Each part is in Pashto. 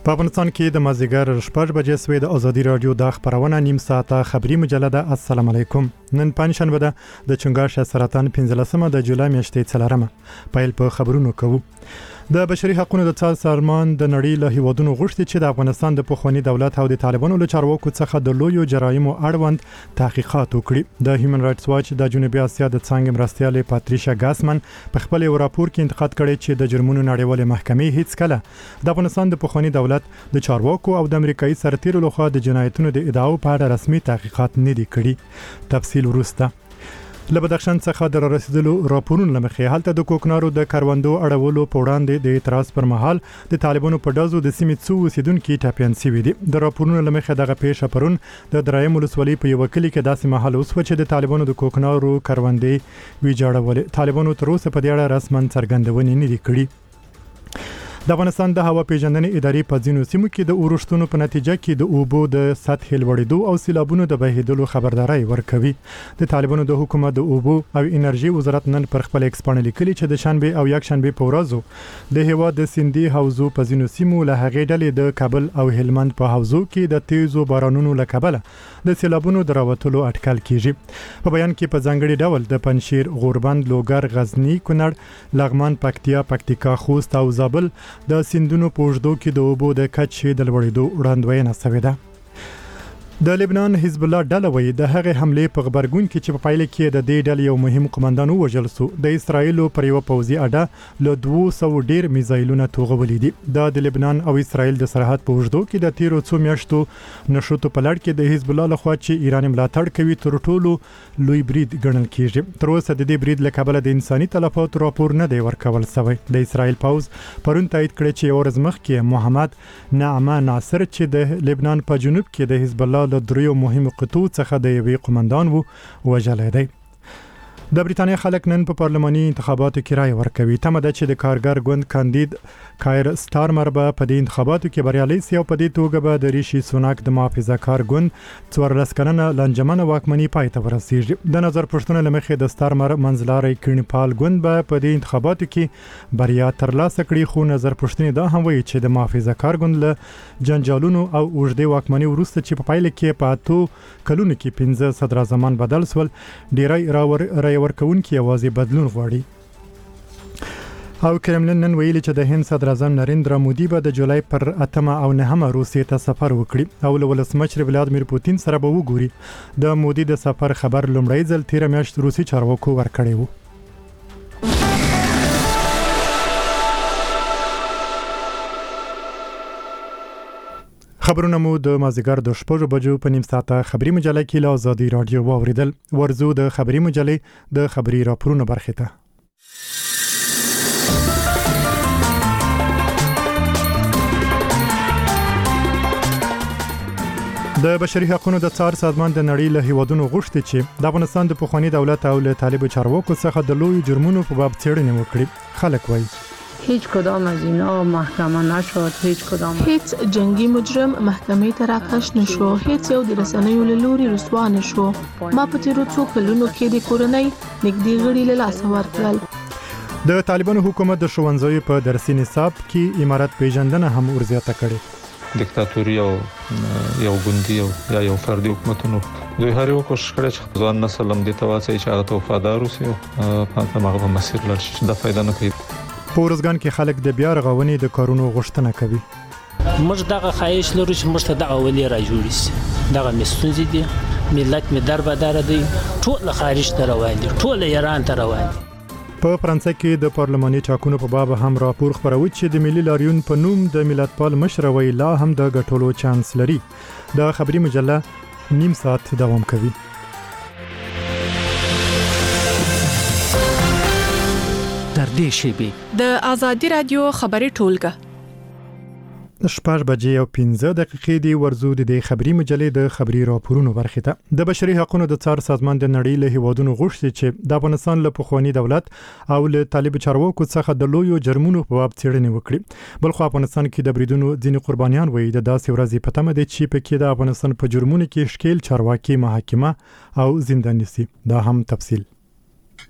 په افغانستان کې د مازیګر 6 بجې سوي د ازادي رادیو د خبرونه نیم ساعته خبري مجله ده. السلام علیکم. نن پنځشنبه ده د چنګاښ سرطان 15مه د جولای میاشتې 4مه. پیل په خبرونو کوو. د بشري حقوقو د څار سازمان د نړۍ له هیوادونو غوښتي چې د افغانستان د پخوانی دولت او د طالبانو له چارواکو څخه د لویو جرایمو اړوند تحقیقات وکړي. د هیومن رائټس واچ د جنوبي اسیا د څنګه مرستياله پاتریشا ګاسمن په خپل راپور کې انتقاد کړی چې د جرمونو نړیوالې محکمې هیڅ کله د افغانستان د پخوانی دولت د چارواکو او د امریکایي سرتیرو لخوا د جنایتونو د ادعاو په اړه رسمي تحقیقات نه دي کړي. تفصیل ورسته له بدخشان څخه د رسیدلو راپورونو لمخې هلته د کوکنارو د کاروندو اړولو په وړاندې د اعتراض پر مهال د طالبانو په ډزو د سیمې څو اوسیدونکو ټاپیان شوي دي. د راپورونو لمخې دغه پیښه پرون د درایم ولسوالۍ په یو کلی کې داسې مهال اوس و چې د طالبانو د کوکنارو کاروندې ویجاړول. طالبانو تر اوسه په دې اړه رسماً څرګندونې نه دي کړې. د افغانستان د هوا پیژندنې ادارې په ځینو سیمو کې د اورښتونو په نتیجه کې د اوبو د سطح لوړېدو او سیلابونو د بهیدلو خبرداري ورکوي. د طالبانو د حکومت د اوبو او انرژي وزارت نن پر خپل ایکس باندې لیکلي چې د شنبه او یک شنبه په ورځو د هوا د سیندي حوزو په ځینو سیمو له هغې ډلې د کابل او هلمند په حوزو کې د تیزو بارانونو له کبله د سیلابونو دراوتلو اټکل کیږي. په بیان کې په ځانګړي ډول د پنشیر، غوربند، لوګر، غزنی، کونړ، لغمان، پکتیا، پکتیکا، خوست او زابل د سیندونو په اوږدو کې د اوبو د کچې د لوړېدو وړاندوینه شوې ده. د لبنان حزب الله ډله وایي د هغې حملې په خبرګون کې چې په پایله کې د دې ډلې یو مهم قومندان ووژل شو د اسرایلو پر یو پوځي اډه له 200 ډیر میزایلونه توغولي دي. د لبنان او اسرایل د سرحد په اوږدو کې د تیرو څو میاشتو نشوتو په لړ کې د حزب الله لخوا چې ایران ملاتړ کوي تر ټولو لوی برید ګڼل کیږي. تر اوسه د دې برید له کبله د انساني تلفاتو راپور نه دی ورکول شوی. د اسرایل پوځ پرون تایید کړی چې یو ورځ مخکې محمد نعمه ناصر چې د لبنان په جنوب کې د حزب الله له دریو مهمو قطو څخه د یوې قومندان وژلی دی. د بریتانیا خلک نن په پارلماني انتخاباتو کې رای ورکوي. تمه ده چې د کارګر ګوند کاندید کایر سټارمر به په دې انتخاباتو کې بریالي شي او په دې توګه به د ریشي سوناک د محافظه کار ګوند 14 کلنه لنجمنه واکمني پای ته ورسیږي. د نظر پوښتنه لمخې د سټارمر منځلاري کړنپال ګوند به په دې انتخاباتو کې بریا ترلاسه کړي، خو نظر پوښتنه دا هم وایي چې د محافظه کار ګوند له جنجالونو او اوږدې واکمني وروسته چې په پایله کې په 8 کلونو کې 15 صدر اعظمان بدل شول، ډیری ورکوونکي یوازې بدلون غواړي. او کرملین نن ویلي چې د هند صدر اعظم نریندرا مودي به د جولای پر 8 او 9 روسیې ته سفر وکړي او له ولسمشر ولادیمیر پوتین سره به وګوري. د مودي د سفر خبر لومړی ځل 13 میاشت روسي چارواکو ورکړی و. خبرونه مو د مازیګر د 6 بجو په نیم ساعته خبري مجله کې له ازادي رادیو واوریدل. ورزو د خبري مجلې د خبري راپورونو برخه ته. د بشري حقوقو د څار سازمان د نړۍ له هیوادونو غوښتي چې د افغانستان د پخوانی دولت او له طالب چارواکو څخه د لوی جرمونو په باب څېړنه وکړي. خلک وایي هیچ کدام از اینا محکمه نشد، هیچ جنگی مجرم محکمه ته راکش نشو، هیڅ یو د رسنیو له لوري رسوا نشو. ما په تیرو څو کلونو کې د کورنۍ نږدې غړي له لاسه ورکړل. د طالبانو حکومت د ښوونځیو په درسي نصاب کې امارت پیژندنه هم ورزیاته کړې. دیکتاتوري او یو ګوندي او یو فردي حکومتونو دوی هر یو کوشش کړی چې ځوان نسل هم د تواسي چې هغه وفادار اوسي او په هغه مسیر لاړ شي. د فائدہ نه کوي. په ورځګان کې خلک د بیا رغونې د کارونو غوښتنه کوي. موږ دغه خواهش لرو چې موږ ته دغه ولې را جوړ شي. دغه مستونزې دي، ملت می دربدار دی، ټول خارج ته روان دي، ټول ایران ته روان دي. په فرانسه کې د پارلماني ټاکنو په باب هم راپور خبروي چې د ملي لاریون په نوم د ملتپال مشر ویلا هم د غټولو چانس لري. د خبري مجله نیم ساعت دوام کوي. در دې شیبه د ازادي رادیو خبري ټولګه 6 بجې او 15 دقیقې دی. ورزو د خبري مجلې د خبري راپورونو برخه ته. د بشري حقوقو د څار سازمان د نړۍ له هیوادونو غوښتي چې د افغانستان له پخوانی دولت او له طالب چارواکو څخه د لویو جرمونو په باب څېړنه وکړي. بلخو افغانستان کې د بریدونو ځینې قربانیان وایي د داسې ورځې په تمه دي چې په کې د افغانستان په جرمونو کې شکیل چارواکي محاکمه او زندان نشي. دا هم تفصیل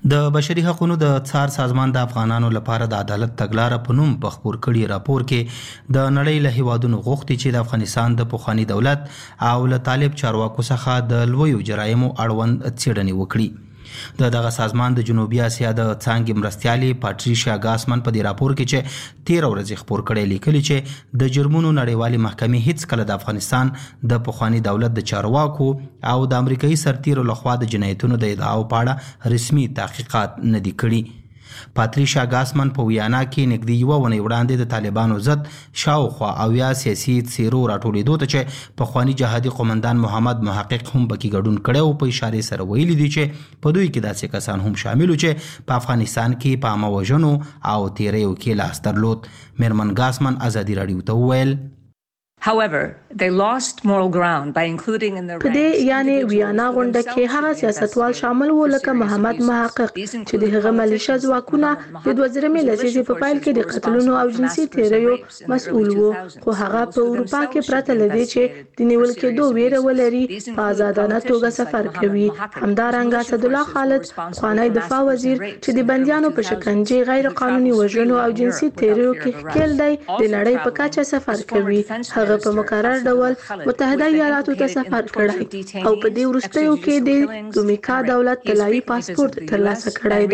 د بشري حقوقو د څار سازمان د افغانانو لپاره د عدالت تګلارې په نوم په خپور کړي راپور کې د نړۍ له هیوادونو غوښتي چې د افغانستان د پخوانی دولت او له طالب چارواکو څخه د لویو جرایمو اړوند څېړنې وکړي. دغه سازمان د جنوبي اسیا د څانګې مرستیالي پاتریشیا ګاسمن په دې راپور کې چې 13 ورځې خپور کړی لیکلي چې د جرمونو نړیوالې محکمې هیڅ کله د افغانستان د پخوانی دولت د چارواکو او د امریکایي سرتیرو لخوا د جنایتونو د ادعاو په اړه رسمي تحقیقات نه دي کړي. پاتریشیا ګاسمن په ویانا کې نږدې یوه ونې وړاندې د طالبانو ضد شاوخوا 80 سیاسي څیرو راټولېدو ته چې پخوانی جهادي قومندان محمد محقق هم پکې ګډون کړی او په اشارې سره ویلي دي چې په دوی کې داسې کسان هم شامل چې په افغانستان کې په عامه وژنو او تیریو کې لاس درلود. میرمن ګاسمن ازادي راډیو ته وویل However, they lost moral ground by including in their په دې یعنی ویانا غونډه کې هغه سیاستوال شامل وو لکه محمد محقق چې د هغه ملیشه ځواکونه د 2000 لسیزې په پایل کې د قتلونو او جنسي تیریو مسؤل وو، خو هغه په اروپا کې پرته لدی چې د نیول کېدو ویره ولري په آزادانه توګه سفر کوي. همدارنګه اسدالله خالد خوانی دفاع وزیر چې د بندیانو په شکنجه غیر قانوني وژنو او جنسي تیریو کې ښکیل دی د نړۍ په کچه سفر کوي. هغه په مقرر ډول متحده ایالاتو ته سفر کړی او په دې وروستیو کې د دومیکا دولت طلایي پاسپورت ترلاسه کړی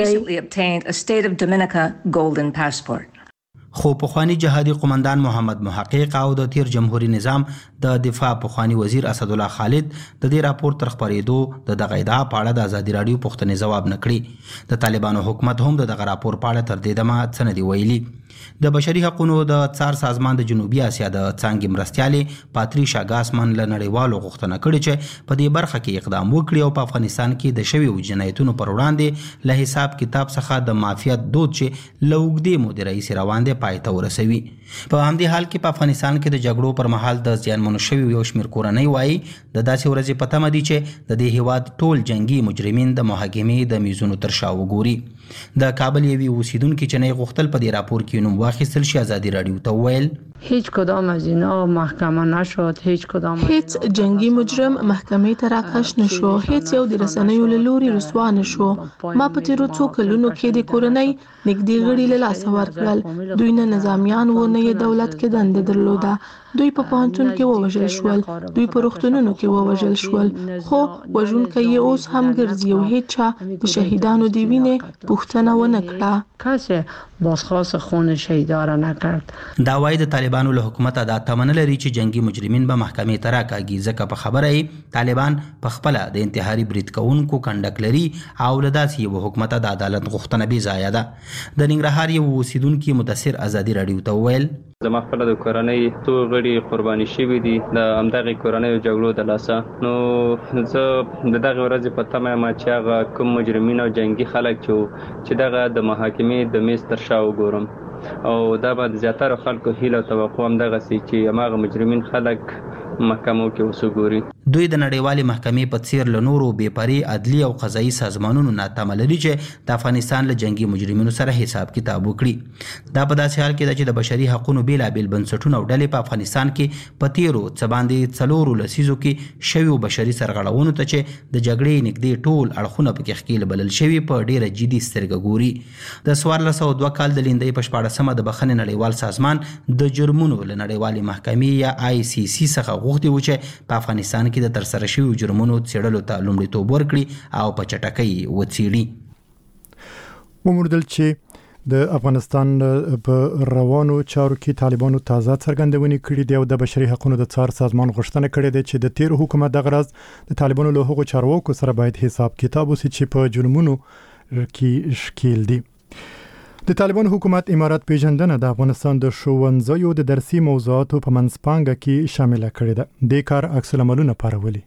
دی. خو پخوانی جهادي قومندان محمد محقق او د تیر جمهوریت نظام د دفاع پخوانی وزیر اسدالله خالد د دې راپور تر خپرېدو د دغه ادعا په اړه د ازادي راډیو پوښتنې ځواب نه کړي. د طالبانو حکومت هم د دغه راپور په اړه تر دې دمه څه نه دي ویلي. د بشري حقوقو د څار سازمان د جنوبي اسیا د څانګې مرستیالي پاتریشیا ګاسمن له نړیوالو غوښتنه کړې چې په دې برخه کې اقدام وکړي او په افغانستان کې د شویو جنایتونو پر وړاندې له حساب کتاب څخه د مافیات دود چې له اوږدې مودې راهیسې روان دی پای ته ورسوي. په همدې حال کې په افغانستان کې د جګړو پر مهال د زیانمنو شویو یو شمېر کورنۍ وایي د داسې ورځې په تمه دي چې د دې هیواد ټول جنګي مجرمین د محاکمې د میزونو تر شا وګوري. د کابل یوې اوسیدونکي چې نه غوښتل په دې راپور کې نوم واخیستل شي ازادي راډیو ته وویل هیچ کدام از اینا محکمه نشد، هیڅ جنگي مجرم محکمې ته راکش نشو، هیڅ یو د رسنیو له لوري رسوا نشو. ما په تیرو څو کلونو کې د کورنۍ نږدې غړي له لاسه ورکړل. دوی نه نظامیان و نه یې دولت کې دنده درلوده. دوی په پوهنتون کې ووژل شول، دوی په روغتونونو کې ووژل شول، خو وژونکی یې اوس هم ګرځي او هیڅ چا د شهیدانو د وینې پوښتنه ونه کړه. کسی بازخواست خون شهیدا را نکرد. دا وایي د طالبانو له حکومت دا تمنه لري چې جنگي مجرمین به محکمې ته راکاږي، ځکه په خبره یې طالبان په خپله د انتحاري برید کوونکو کنډک لري او له داسې یو حکومت د عدالت غوښتنه بې ځایه ده. د ننګرهار یو اوسیدونکي مدثر ازادي راډیو ته وویل زما خپل د کورنۍ ټول غړي قرباني شوي دي د همدغه کورنۍ جګړو د لاسه. نو زه د دغه ورځې په تمه یم چې هغه کوم مجرمین او جنگي خلک چې دغه د محاکمې د میز تر شا وګورم او دا به د زیاتره خلکو هیله او توقع همدغسې چې هماغه مجرمین خلک محکمو کې اوس وګوري. دوی د نړیوالې محکمې په څیر له نورو بېپرې عدلي او قضایي سازمانونو ناتمه لري چې د افغانستان له جنګي مجرمینو سره حساب کتاب وکړي. دا په داسې حال کې ده چې د بشري حقوقو بېلابېل بنسټونه او ډلې په افغانستان کې په تیرو څه باندې 4 لسیزو کې شویو بشري سرغړونو ته چې د جګړې نږدې ټول اړخونه پکې ښکېل بلل شوي په ډېره جدي سترګه ګوري. د 1402 کال د لیندۍ په 14مه د بخښنې نړیوال سازمان د جرمونو له نړیوالې محکمې یا ICC څخه غوښتي و چې په افغانستان کې د ترسره شویو جرمونو څېړلو ته لومړیتوب ورکړي او په چټکۍ وڅېړي. وموندل چې د افغانستان په روانو چارو کې طالبانو تازه څرګندونې کړې دي او د بشري حقوقو د څار سازمان غوښتنه کړې ده چې د تیر حکومت دغه راز د طالبانو له هغو چارواکو سره باید حساب کتاب وشي چې په جرمونو کې ښکیل دي. د طالبان حکومت امارات پیژندنه د افغانستان د ښوونځیو د درسي موضوعاتو په منځپانګه کې شامل کړې ده. د کار عکس العملونه پارولي.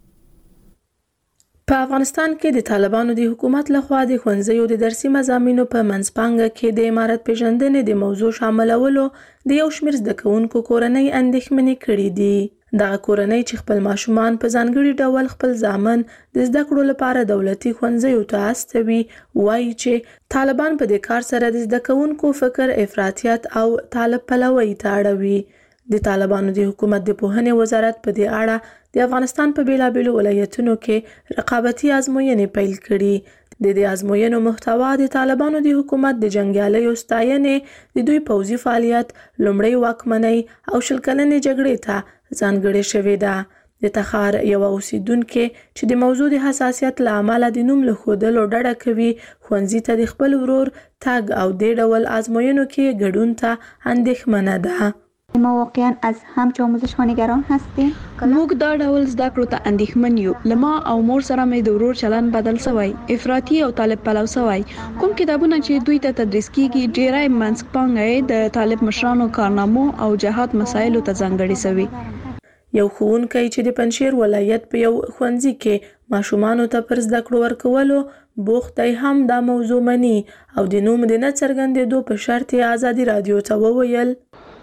په افغانستان کې د طالبانو د حکومت لخوا د ښوونځیو د درسي مضامینو په منځپانګه کې د امارات پیژندنې د موضوع شاملولو د یو شمېر زده کوونکو کورنۍ اندېښمنې کړې دي. دغه کورنۍ چې خپل ماشومان په ځانګړي ډول خپل زامن د زده کړو لپاره دولتي ښوونځیو ته استوي وایي چې طالبان په دې کار سره د زده کوونکو فکر افراطیت او طالب پلوي ته اړوي. د طالبانو د حکومت د پوهنې وزارت په دې اړه د افغانستان په بیلابیلو ولایتونو کې رقابتي ازموینې پیل کړي. د دې ازموینو محتوا د طالبانو د حکومت د جنگیالیو ستاینې، د دوی پوځي فعالیت، لومړی واکمنۍ او شل کلنې جګړې ته ځانګړې شوې ده. د تخار یو اوسیدونکو چې د موضوع د حساسیت له امله د نوم له ښودلو ډډه کوي، ښوونځي ته د خپل ورور تګ او دې ډول ازموینو کې ګډون ته اندېښمنه ده. ما واقعا از همچه آموزش ها نگران هستیم. موږ دا ډول زده کړو ته اندېښمن یو. لما او مور سره مې د ورور چلن بدل شوی، افراطي او طالب پلو شوی. کوم کتابونه چې دوی ته تدریس کیږي ډیری منځپانګه د طالب مشرانو کارنامو او جهاد مسایلو ته ځانګړي شوی. یو ښوونکی چې د پنجشیر ولایت په یو ښوونځي کې ماشومانو ته پر زده کړو ورکولو بوخت دی هم دا موضوع مني او د نوم د نه څرګندېدو په شرط یې ازادي رادیو ته وویل.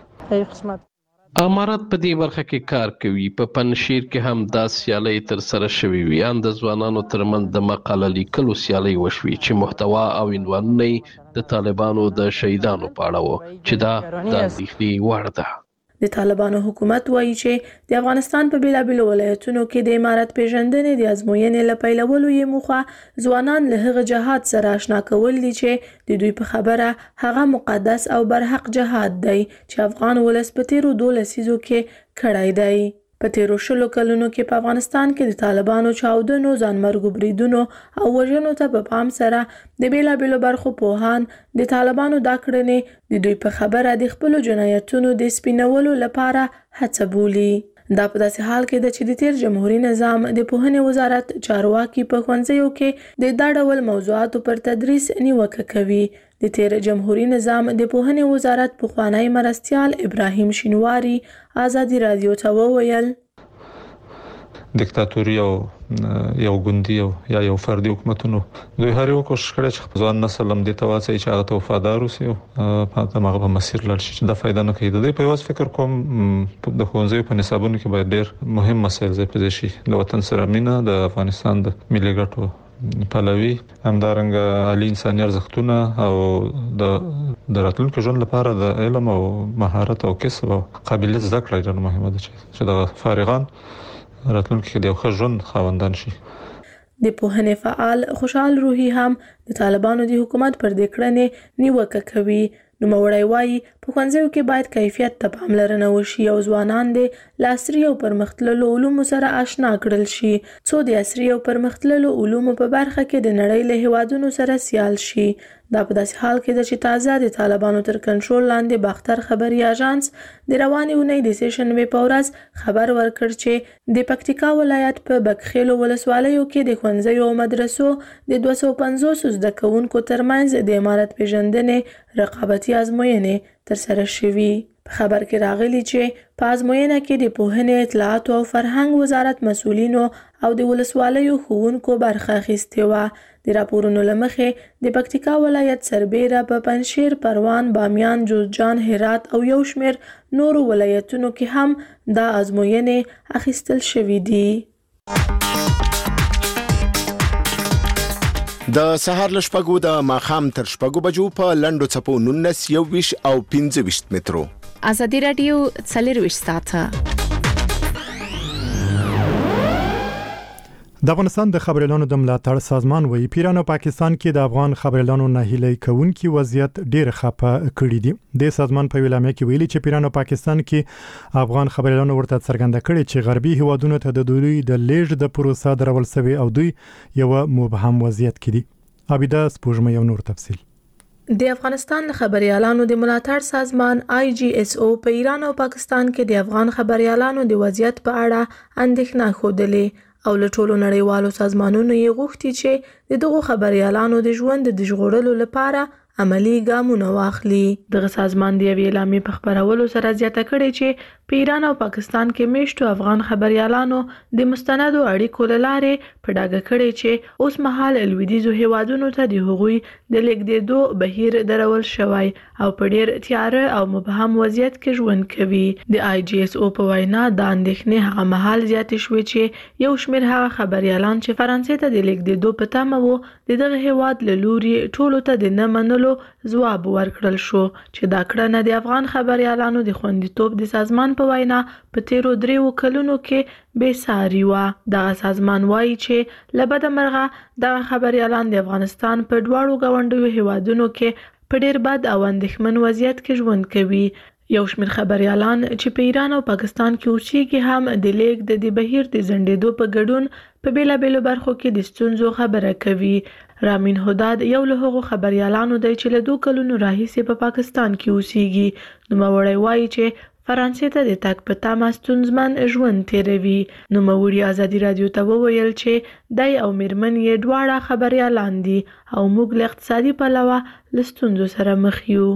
امارات په دې برخه کې کار کوي. په پنجشیر کې هم دا سیالۍ تر سره شوې وي. ان د ځوانانو ترمنځ د مقاله لیکلو سیالۍ وشوي چې محتوا او عنوانونه د طالبانو د شهیدانو په اړه و چې دا د اندېښنې وړ ده. د طالبانو حکومت وایي چې د افغانستان په بیلابیلو ولایتونو کې د امارت پیژندنې د ازموینې له پیلولو یې موخه ځوانان له هغه جهاد سره آشنا کول دي چې د دوی په خبره هغه مقدس او برحق جهاد دی چې افغان ولس په تیرو 12 لسیزو کې کړی دی. په تیرو 20 کلونو کې په افغانستان کې د طالبانو چاودنو، ځانمرګو بریدونو او وژنو ته په پام سره د بیلابیلو برخو پوهان د طالبانو دا کړنې د دوی په خبره د خپلو جنایتونو د سپینولو لپاره هڅه بولي. دا په داسې حال کې ده چې د تیر جمهوریت نظام د پوهنې وزارت چارواکي په ښوونځیو کې د دا ډول موضوعاتو پر تدریس نیوکه کوي. د تیر جمهوریت نظام د پوهنې وزارت پخوانی مرستیال ابراهیم شینواری ازادي رادیو ته وویل: دیکتاتوري او یو ګوندي او یو فردي حکومتونو دوی هر یو کوشش کړی چې ځوان نسل هم د تواسي چې هغه ته وفادار اوسي او په هغه مسیر لاړ شي چې دا فائدہ نه کوي. د دې په واس فکر کوم د ښوونځیو په نصابونو کې باید ډېر مهم مسایل ځای په ځای شي. د وطن سره مینه، د افغانستان د ملي ګټو پلوي، همدارنګه عالی انساني ارزښتونه او د راتلونکي ژوند لپاره د علم او مهارت او کسب او قابلیت زده کړه ډېر مهمه ده چې د فارغان راتلونکي کې د یو ښه ژوند خاوندان شي. د پوهنې فعال خوشحال روحي هم د طالبانو د حکومت پر دې کړنې نیوکه کوي. نوموړی وایي په ښوونځیو کې باید کیفیت ته پاملرنه وشي او ځوانان د عصري او پرمختللو علومو سره آشنا کړل شي څو د عصري او پرمختللو علومو په برخه کې د نړۍ له هیوادونو سره سیال شي. دا په داسې حال کې ده چې تازه د طالبانو تر کنټرول لاندې باختر خبري اژانس د روانې اونۍ د سېشنبې په ورځ خبر ورکړ چې د پکتیکا ولایت په بکخیلو ولسوالیو کې د ښوونځیو او مدرسو د 250 زده کوونکو ترمنځ د امارت پیژندنې رقابتي ازموینې ترسره شوي. په خبر کې راغلي چې په ازموینه کې د پوهنې، اطلاعات او فرهنګ وزارت مسؤلینو او د ولسوالیو ښوونکو برخه اخیستې وه. د راپورونو له مخې د پکتیکا ولایت سربیره په پنجشیر، پروان، بامیان، جوزجان، هرات او یو شمېر نورو ولایتونو کې هم دا ازموینې اخیستل شوې دي. د سهار ل شپږو د ماښام تر شپږو بجو په لنډو څپو 19 21 او 25 مترو. ازادي رادیو 24 ساعته. د افغانستان د خبريالانو د ملاتړ سازمان وایي پیران او پاکستان کې د افغان خبريالانو ناهیلي کوونکی وضعیت ډیر خپه کړی دی. د سازمان په ویلامه کې ویلي چې پیران او پاکستان کې افغان خبريالانو ورته څرګنده کړي چې غربي هیوادونو ته د دوی د لیږد د پروسه درول سوي او دوی یو مبهم وضعیت کې دي. عبیده سپوږمۍ یو نور تفصیل. د افغانستان خبريالانو د ملاتړ سازمان IGSO په ایران او پاکستان کې د افغان خبريالانو د وضعیت په اړه اندېښنه خوده او له ټولو نړیوالو سازمانونو یې غوښتي چې د دغو خبريالانو د ژوند د ژغورلو لپاره عملی ګامونه واخلي. دغه سازمان د اعلامیې په خبرولو سره زیاته کړې چې په ایران او پاکستان کې میشتو افغان خبريالانو د مستندو اړیکو له لارې په ډاګه کړې چې اوس مهال لویدیځو هیوادونو ته د هغوی د لیږدېدو بهیر درول شوی او په ډیر تیاره او مبهم وضعیت کې ژوند کوي. د IGSO په وینا د اندېښنې هغه مهال زیاتې شوې چې یو شمېر هغه خبريالان چې فرانسې ته د لیږدېدو په تمه وو د دغه هیواد له لوري ټولو ته د نه منلو ځواب ورکړل شو چې دا کړنه د افغان خبريالانو د خوندیتوب د سازمان په په وینا په تیرو 3 کلونو کې بې ساري و. دغه سازمان وایي چې لبد مرغه دغه خبريالان د افغانستان په دواړو ګاونډیو هیوادونو کې په ډیر بد او اندېښمن وضعیت کې ژوند کوي. یو شمېر خبريالان چې په ایران او پاکستان کې اوسېږي هم د لیک د دې بهیر د ځنډېدو په ګډون په بیلابیلو برخو کې د ستونزو خبره کوي. رامین هداد یو له هغو خبريالانو دی چې له 2 کلونو راهیسې په پاکستان کې اوسېږي. نوموړی وایي چې فرانسې ته د تګ په تمه ستونزمن ژوند تیروي. نوموړي ازادي رادیو ته وویل چې دی او میرمن یې دواړه خبريالان دي او موږ له اقتصادي پلوه له ستونزو سره مخ یو.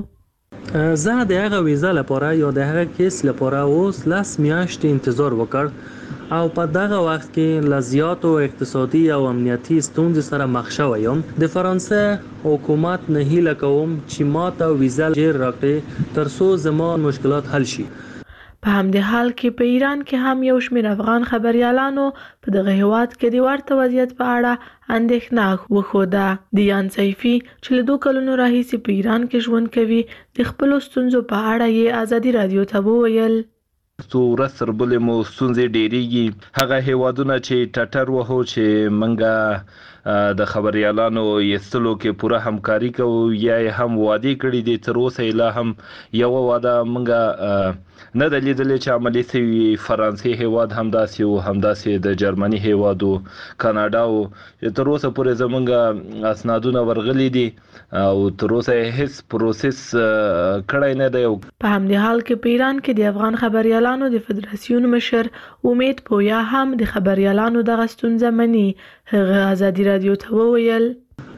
زه د هغه ویزا لپاره یا د هغه کیس لپاره اوس 10 میاشتې انتظار وکړ او په دغه وخت کې له زیاتو اقتصادي او امنیتي ستونزو سره مخ شوی یم. د فرانسې حکومت نه هیله کوم چې ماته ویزا ژر راکړي ترڅو زما مشکلات حل شي. په همدې حال کې په ایران کې هم یو شمېر افغان خبريالانو په دغه هیواد کې د ورته وضعیت په اړه اندېښنه وښوده. دیان سیفي چې له 2 کلونو راهیسې په ایران کې ژوند کوي د خپلو ستونزو په اړه یې ازادي رادیو ته وویل. ورځ تر بلې مو ستونزې ډېرېږي. هغه هیوادونه چې ټټر وهو چې منګه د خبريالانو یستلو کې پوره همکاري کوو یا هم وعده کړې دي تر اوسه لا هم یو وعده منګه نه د لیدلې چې عملي شوی. فرانسې هیواد همداسې او همداسې د جرمني هیواد او کاناډا او تر اوسه پورې زمونږ اسنادونه ورغلي دي او تر اوسه هیڅ پروسس کړی نه دی. په همدې حال کې په ایران کې د افغان خبريالانو د فدراسیون مشر امید پویا هم د خبريالانو دغه ستونزه مني. هغه ازادي رادیو ته وویل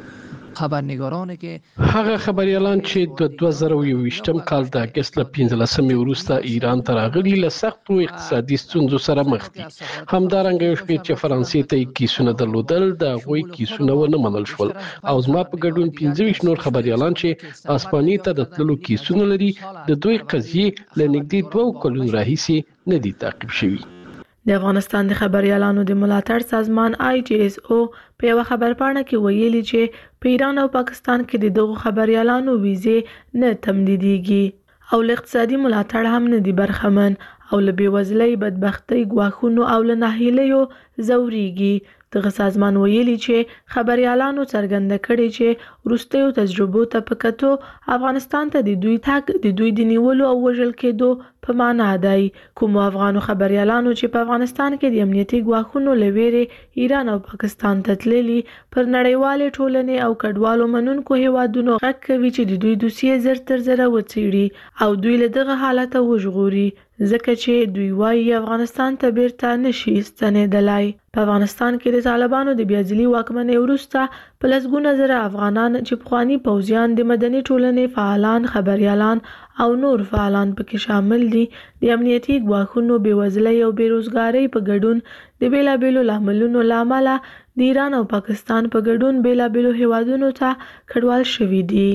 خبرنګارانه کې هغه خبريالان چې د 2021م کال د اگست له 15 وروسته ایران ته راغلي له سختو اقتصادي ستونزو سره مخ دي. همدارنګه یو شمېر چې فرانسې ته کیسونه درلودل د هغوی کیسونه ونه منل شول او زما په ګډون 15 نور خبريالان چې اسپانیې ته د تللو کیسونه لري د دوی قضیې له نږدې 2 کلونو راهیسې نه دي تعقیب شوي. د افغانستان د خبريالانو د ملاتړ سازمان IGSO په یو خبرپاڼه کې ویلي چې په ایران او پاکستان کې د دغو خبريالانو ویزې نه تمدیدېږي او له اقتصادي ملاتړ هم نه دي برخمن او له بېوزلۍ، بدبختۍ، ګواښونو او له ناهیلیو ځورېږي. دغه سازمان ویلي چې خبريالانو څرګنده کړې چې وروستیو تجربو ته په کتو افغانستان ته د دوی تګ د دوی د نیولو او وژل کېدو په معنا دی. کومو افغانو خبريالانو چې په افغانستان کې د امنیتي ګواښونو له ویرې ایران او پاکستان ته تللي پر نړیوالې ټولنې او کډوالو منونکو هیوادونو غږ کوي چې د دوی دوسیې زر تر زره وڅېړي او دوی له دغه حالته وژغوري ځکه چې دوی وایي افغانستان ته بیرته نشي ستنېدلی. په افغانستان کې د طالبانو د بیاځلي واکمنۍ وروسته په لسګونه زره افغانان چې پخواني پوځیان، د مدني ټولنې فعالان، خبريالان او نور فعالان پکې شامل دي د امنیتي ګواښونو، بېوزلۍ او بېروزګارۍ په ګډون د بیلابیلو لاملونو له امله د ایران او پاکستان په ګډون بیلابیلو هیوادونو ته کډوال شوي دي.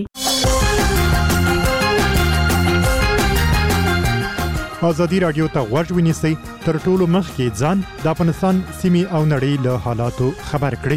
ازادي رادیو ته غوږ ونیسئ تر ټولو مخکې ځان د افغانستان سیمې او نړۍ له حالاتو خبر کړئ.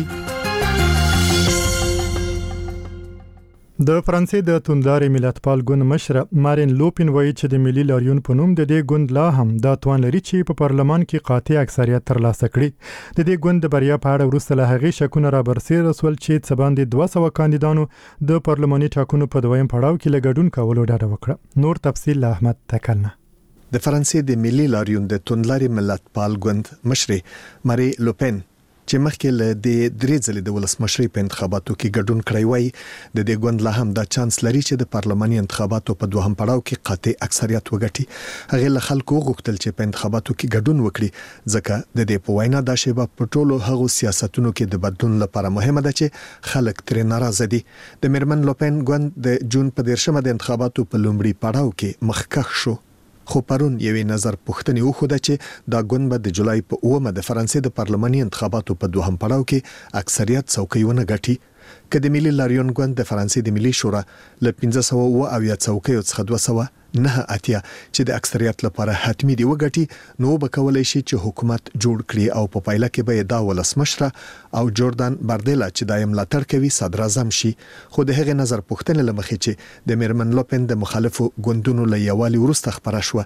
د فرانسې د توندلارې ملتپال ګوند مشر مارین لوپین وایي چې د ملي لاریون په نوم د دې ګوند لا هم دا توان لري چې په پارلمان کې قاطع اکثریت ترلاسه کړي. د دې ګوند د بریا په اړه وروسته له هغې شکونه رابرسېره سول چې څه باندې 200 کاندیدانو د پارلماني ټاکنو په دویم پړاو کې له ګډون کولو ډډه وکړه. نور تفصیل له احمد تکلنه. د فرانسې د ملي لاریون د توندلارې ملتپال ګوند مشر ماری لوپین چې مخکې له د 3 ځلې د ولسمشرۍ په انتخاباتو کې ګډون کړی وای، د دې ګوند لا هم دا چانس لري چې د پارلماني انتخاباتو په دوهم پړاو کې قاطع اکثریت وګټي. هغه له خلکو غوښتل چې په انتخاباتو کې ګډون وکړي ځکه د دې په وینا دا شیبه په ټولو هغو سیاستونو کې د بدلون لپاره مهمه ده چې خلک ترې ناراضه دي. د میرمن لوپین ګوند د جون په 13مه د انتخاباتو په لومړي پړاو کې مخکښ شو، خو پرون یوې نظر پوښتنې وښوده چې دا ګوند به د جولای په 9مه د فرانسې د پارلماني انتخاباتو په دوهم پړاو کې اکثریت څوکۍ ونه ګټي. که د ملي لاریون ګوند د فرانسې د ملي شورا له 1500 څوکیو څخه 289 چې د اکثریت لپاره حتمی دی وګټي، نو به کولای شي چې حکومت جوړ کړي او په پایله کې به دا ولسمشر او جوردان باردیلا چې دایم ملاتړ کوي صدر اعظم شي. خو د هغې نظر پوښتنې لمخې چې د میرمن لوپین د مخالفو ګوندونو له یووالي وروسته خبره شوه،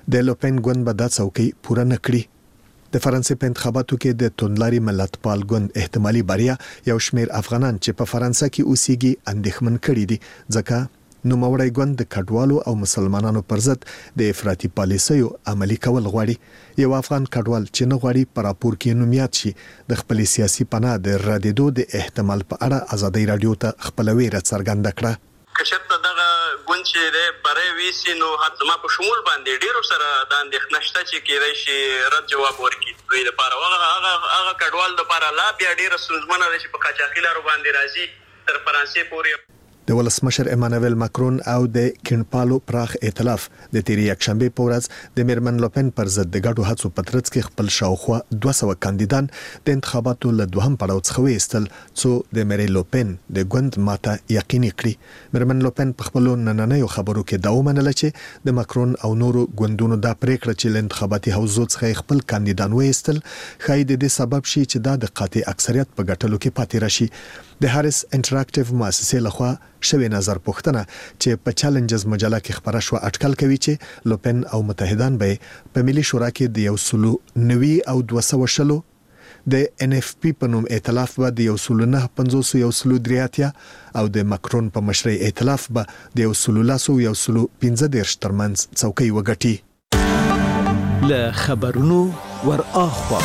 د لوپن ګوند به دا څوکۍ پوره نه کړي د فرانسې په انتخاباتو کې د توندلاري ملتپال ګوند احتمالي بریا یو شمېر افغانان چې په فرانسه کې اوسېږي اندېښمن کړي دي ځکه نوموړی ګوند د کډوالو او مسلمانانو پر ضد د افراطي پالیسیو عملي کول غواړي یو افغان کډوال چې نه غواړي په راپور کې نومیات شي د خپل سیاسي پناه د ردېدو د احتمال په اړه ازادي رادیو ته خپل ویره څرګنده کړه کشته دغه ګوند چې د برای ویسي نو حتما په شمول باندې ډیرو سره د اندېښنه شته چې کېدای شي رد جواب ورکړي دوی لپاره هغه کډوال لپاره لا بیا ډیره ستونزمنه ده چې په قاچاقي لارو باندې راځي تر فرانسې پورې د ولسمشر امانویل ماکرون او د کینپالو پراخ ائتلاف د تیری یکشنبه په ورځ د میرمن لوپن پر ضد د ګډو هڅو په ترڅ کې خپل شاوخوا 200 کاندیدان د انتخاباتو له دوهم پړاو څخه وېستل څو د مری لوپن د ګوند ماته یقیني کړي میرمن لوپن په خپل نننیو خبرو کې دا ومنله چې د ماکرون او نورو ګوندونو د پریکړه چې انتخاباتي حوزو څخه خپل کاندیدان وېستل خای د دې سبب شي چې دا د قاطع اکثریت په ګټلو کې پاتې راشي د هاریس انټراکټیو مؤسسې لخوا شوی نظر پوښتنه چې په چیلنجز مجله کې خبره شو اټکل کوي چې لوپن او متحدان به په ملي شورا کې د 190 او 200 شلو د ان اف پی په نوم ائتلاف به د 150 او د ماکرون په مشرۍ ائتلاف به د 115 ترمنځ څوکۍ وګټي له خبرونو ور اخوا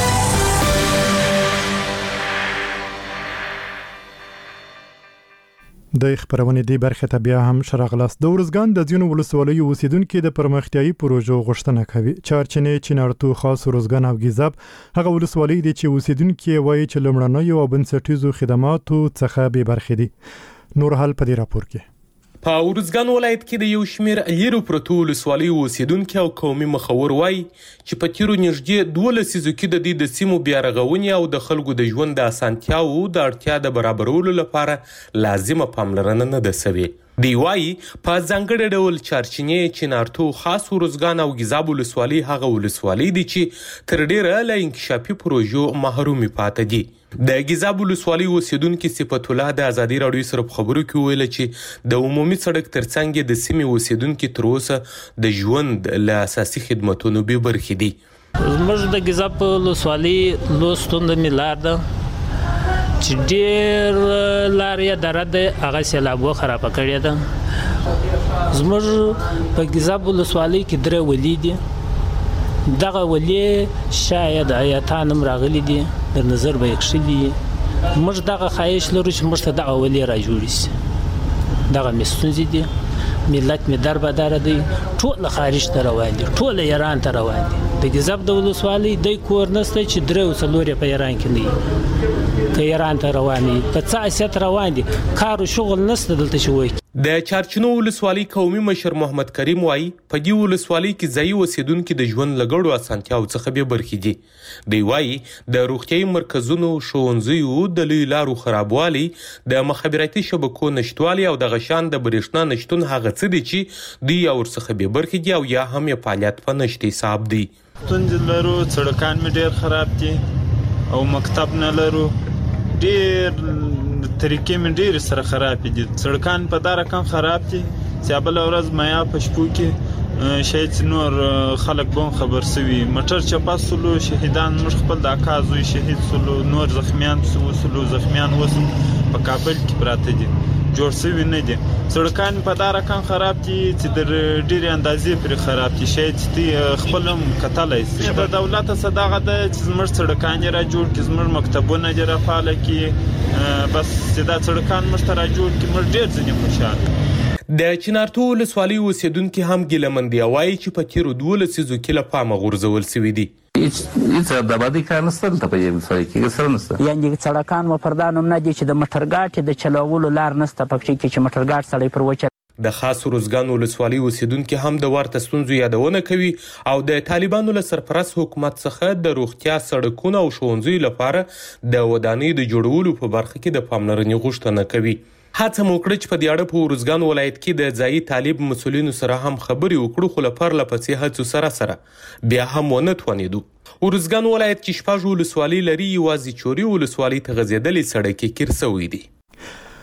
د خبرونه دی برخه ته بیا هم شرغلاس د ورزګان د ځینو ولسوالیو اوسیدونکو د پرمختیايي پروژو غوښتنه کوي چارچنې چینارتو خاص ورزګان او ګیزاب هغه ولسوالۍ دي چې اوسیدونکو وایي چې لمړنۍ او بنسټیزو خدماتو څخه به برخه دي نور حال په دې راپور کې په ورزګان ولایت کې د یو شمیر لیرو پروتو ولسوالیو اوسیدونکو او قومي مخور وایي چې په تیرو نږدې 12 لسیزو کې د سیمو بیا رغونې او د خلکو د ژوند د اسانتیاو د اړتیا د برابرولو لپاره لازمه پاملرنه نه ده شوې دی وایي په ځانګړي ډول چارچینې چینارتو خاص ورزګان او ګیزاب ولسوالۍ هغه ولسوالۍ دي چې تر ډیره له انکشافي پروژو محرومي پاتې دي د ګیزاب ولسوالۍ اوسیدونکو صفت الله د ازادي رادیو سره خبرو کې ویل چې د عمومي سړک ترڅنګ د سیمې اوسیدونکو تر اوسه د ژوند له اساسي خدماتونو به برخې دي زموږ د ګیزاب ولسوالۍ لوستوند ملار ده چې ډېر لارې درده هغه سیلابو خراب کړی ده زموږ په ګیزاب ولسوالۍ کې درې ولې دي دغه ولې شاید آیاتان راغلي دي در نظر به یکشلي موږ دغه خواهش لرو چې موږ ته دغه ولې را جوړ شي دغه مستونزې دي ملت می در به در دی ټول خارج ته روان دي ټول ایران ته روان دي د ګیزاب د ولسوالۍ د کور نسته چې درو څلور په ایران کې نه که ایران ته روان دي په څه اساس روان دي کار او شغل نسته دلته شوی د چارچینو ولسوالۍ قومي مشر محمد کریم وایي په دې ولسوالۍ کې ځایي اوسیدونکو د ژوند لګړو اسانتیاو څخه به برخې دي دی وایي د روغتیايي مرکزونو ښوونځیو د لوی لارو خرابوالي د مخابراتي شبکو نشټوالي او د غشان د برېښنا نشټون هغه څه دي چې دوی ورڅخه به برخې دي او یا هم یې فعالیت په نشټي حساب دي ستونزې لرو سړکان مې ډېر خراب دي او مکتب نه لرو ډېر طریقې مې ډېر سره خراب دي سړکان په دا رقم خراب دي چې بل ورځ میا په شپو کې شاید نور خلک به خبر سوي موټر چپاسلو شهیدان مش خپل د اکازوي شهید سلو نور زخمیان سلو زخمیان وسو په کابل کې پراته دي جوړ سوي نه دي سړکان په دا رقم خراب دي چې در ډېرې اندازې پر خراب دي شاید خپلم کتلای شي د دولت صداغه د زمر سړکان را جوړ کی زمر مکتبونه جره فعال کی بس دا سړکان مشترا جوړ کی مر ډېر ځنی خوشاله د چینارتو ولسوالۍ اوسیدونکو هم ګیلمن دي وایي چې په تیرو 12 لسیزو کې له پامه غورځول شوي دي هیڅ د آبادي کار نشته ته په یوه ځای کې سره نشته یعنی سړکان و پردانم نه دي چې د موټرګاټ د چلولو لار نشته پکې چې موټرګاټ سړی پر وچه د خاص ورزګان ولسوالۍ اوسیدونکو هم د ورته ستونزو یادونه کوي او د طالبانو له سرپرست حکومت څخه د روغتیا سړکونو او ښوونځیو لپاره د ودانۍ د جوړولو په برخه کې د پاملرنې غوښتنه کوي هڅه مو کړې چې په دې اړه په ورزګان ولایت کې د ځایي طالب مسولینو سره هم خبرې وکړو خو لپاره لپسې هڅو سره بیا هم ونه توانېدو ورزګان ولایت کې شپږ ولسوالۍ لري یوازې چوري ولسوالۍ ته غځېدلې سړک کې کیر سوی دی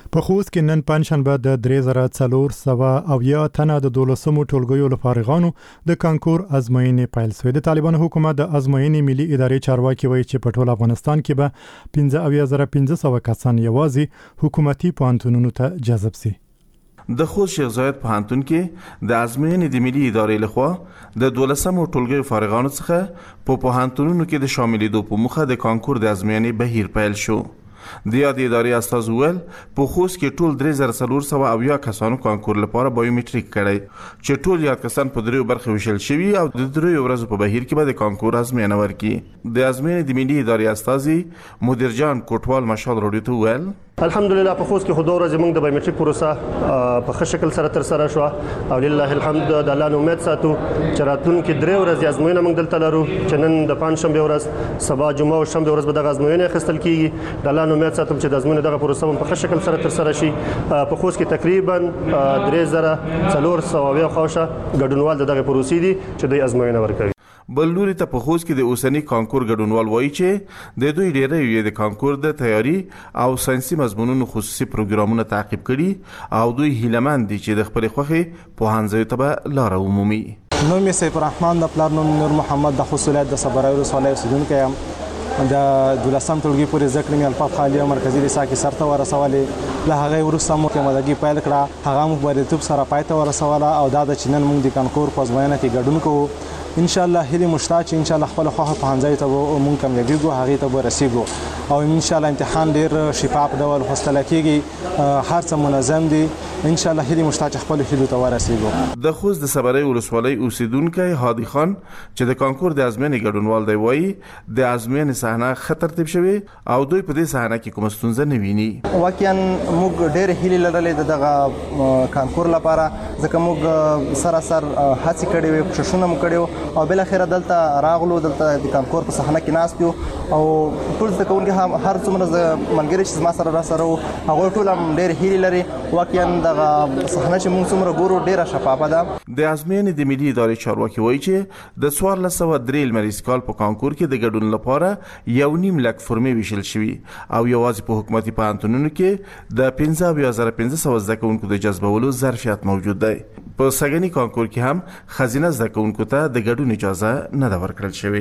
په خوست کې نن پنځشنبه د 3400 تنه د 12مو ټولګیو له فارغانو د کانکور ازموینې پیل شوې. د طالبان حکومت د ازموینې ملي ادارې چارواکي وایي چې په ټول افغانستان کې به 15500 کسان یوازې حکومتي پوهنتونونو ته جذب شي. د خوست شیخ زاید پوهنتون کې د ازموینې د ملي ادارې لخوا د 12مو ټولګیو فارغانو څخه په پوهنتونونو کې د شاملېدو په موخه د کانکور د ازموینې بهیر پیل شو. د یاد ادارې استاذ ویل په خوست کې ټول 3400 کسانو کانکور لپاره بایومټریک کړی چې ټول یاد کسان په دریو برخو ویشل شوي او د دریو ورځو په بهیر کې به د کانکور ازموینه ورکړي. د ازموینې د ملي ادارې استاذ مدیر جان کوټوال مشال رادیو ته ویل الحمدلله په خوست کې خو دوه ورځې موږ د بایومټریک پروسه په ښه شکل سره تر سره شو او لله الحمد د الله نه امید ساتو چې راتلونکي 3 ورځې ازموینه موږ دلته لرو چې نن د پنځشنبه ورځ سبا جمعه او شنبه ورځ به د ازموینه اخیستل کیږي. د الله نه امید ساتم چې د ازموینې دغه پروسه په ښه شکل سره تر سره شي. په خوست کې تقریبا 3400 خوښه ګډونوال دغه پروسې دي چې د ازموینه ورکوي. بل لوري ته په خوست کې د اوسنی کانکور ګډونوال وایي چې د دوی ډیری یې د کانکور د تیاری او ساينسي مضمونونو خصوصي پروګرامونه تعقیب کړي او دوی هیلهمند دي چې د خپل خوخي پوهنځي ته لار عمومي. نوم یې سیف الرحمن د پلار نوم نور محمد د خوست ولایت د صبرای ولسوالۍ اوسیدونکی یم. د 12م ټولګي پورې زده کړې مې الفاظ خالیه مرکزي لیسا کې سرته ورسولې. له هغه وروسته مو کې مدګي پیل کړه هغه مو بریتوب سره پای ته ورسوله او دا د چنن موږ د کانکور په ازموینه کې ګډون کوو. ان شاء الله هلي مشتاق چې ان شاء الله خپل خوخه په هنځای ته مونږ کامیابیږو هغه ته ورسیږو او ان شاء الله امتحان ډیر شفاف ډول فیصله کیږي هر څه منظم دي. ان شاء الله هلي مشتاق خپل هلو ته ورسیږو. د خوست د صبرای ولسوالۍ اوسیدونکو هادي خان چې د کانکور د ازموینې ګډونوال دی وایي د ازموینې صحنه خطر ترتیب شوی او دوی په دې صحنه کې کوم ستونزه نه ویني. واقعا موږ ډېر هیله لرلې دغه کانکور لپاره ځکه موږ سراسر هڅه کړې وې کوششونه مو کړو او بل اخر دلته راغلو دلته د کانکور په صحنه کې ناست یو او ټول د کوونکو هر څومره ملګری چې ما سره را سره هغه ټول هم ډېر هیله لري. واقعا دغه صحنه چې موږ څومره ګورو ډېره شفافه ده. د ازموینې د ملي ادارې چارواکي وایي چې د 1403 لمریز کال په کانکور کې د ګډون لپاره 1.5 لک فرمې ویشل شوي او یوازې په حکومتي پوهنتونونو کې د 15500 زده کوونکو د جذبولو ظرفیت موجود دی. په سږني کانکور کې هم خزینه زده کوونکو ته د ګډون اجازه نه ده ورکړل شوې.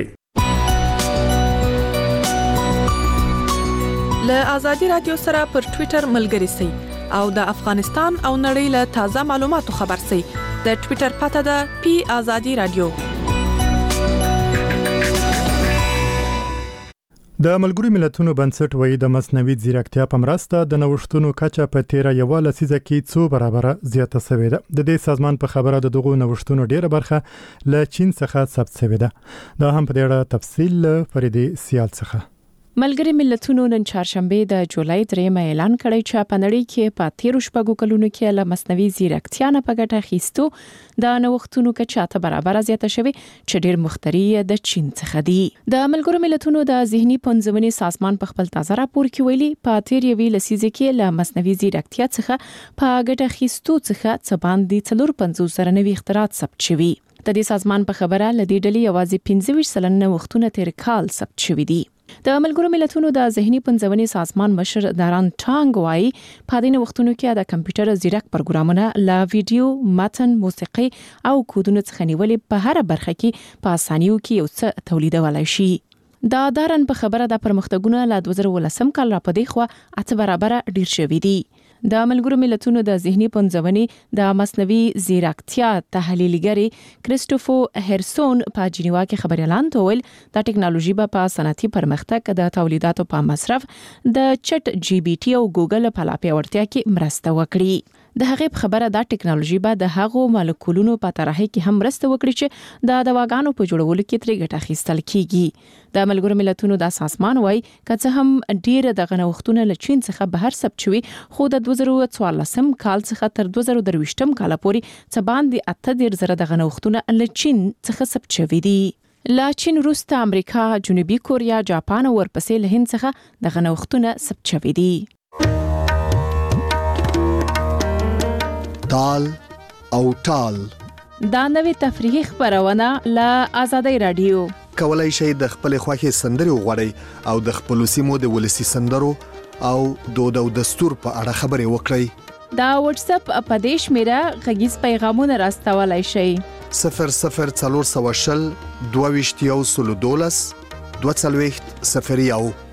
له آزادي رادیو سره پر ټوئیټر ملګري سئ او د افغانستان او نړۍ له تازه معلوماتو خبر سئ. د ټوئیټر پته ده پی آزادي رادیو. د ملګرو ملتونو بنسټ وایي د مصنوعي ځیرکتیا په مرسته د نوښتونو کچه په 13 لسیزه کې 2 برابره زیاته شوې ده. د دې سازمان په خبره د دغو نوښتونو ډیره برخه له چین څخه ثبت شوې ده. دا هم په ډیره تفصیل فریدي سیال څخه. ملګری ملتونو نن چهارشنبه د جولای 3 اعلان کړی چې په نړۍ کې په 13 کلونو کې له مصنوعي ځیرکتیا نه په ګټه اخیستو د نوښتونو کچه ته برابر زیاته شوې چې ډیر مختری د چین څخه دی. د ملګرو ملتونو د ذهني پنځونې سازمان په خپل تازه راپور کې ویلي په 13 لسیزه کې له مصنوعي ځیرکتیا څخه په ګټه اخیستو څخه څه باندې 450 نوي اختراعات ثبت شوي. د دې سازمان په خبره لدې ډلې یوازې 25% نوښتونه تیر کال ثبت شوي دي. د ملګرو ملتونو د ذهني پنځونې سازمان مشر داران ټانګ وايي په دې وختونو کې د کمپیوټر ځیرک پروګرامونه لا ویډیو، متن، موسیقي او کودونو څخه نیولې په هر برخه کې په اسانیو کې یو څه تولیدولای شي. دا دارن په خبره د پرمختګونو له 2018 کال را پدې خو 8 برابر ډیر شوي دي. د ملګرو ملتونو د ذهني پنځونې د مصنوعي ځیرکتیا تحلیلګر کریسټوفو هرسون په جنیوا کې خبري اعلان وکړ د ټکنالوژي په صنعتي پرمختګ د تولیداتو په مصرف د چټ جی بي ټي او ګوګل په لا پیاوړتیا کې مرسته وکړي. د هغې خبره د ټکنالوژي به د هغو مالیکولونو په طرحه کې هم مرسته وکړي چې د دواګانو په جوړولو کې ترې ګټه اخیستل کیږي. د ملګرو ملتونو د سازمان وايي که هم ډیر د غنوښتونه له چین څخه بهر ثبت شوي خو د 2014 کال څخه تر 2023 کال پورې څه باندې 8 د غنوښتونه له چین څخه ثبت شوي دي. لا چین وروسته امریکا، جنوبي کوریا، جاپان او ورپسې له هند څخه د غنوښتونه ثبت شوي دي. تال او ټال دا نوې تفریحي خبرونه له آزادۍ رادیو. کولای شئ د خپل خوښي سندري وغوړئ او د خپل سیمو د ولسی سندرو او دود او دستور په اړه خبرې وکړئ. دا واتس اپ په دې شمیره غږیز پیغامونه راستولای شئ. 00 420 22 12 20 01.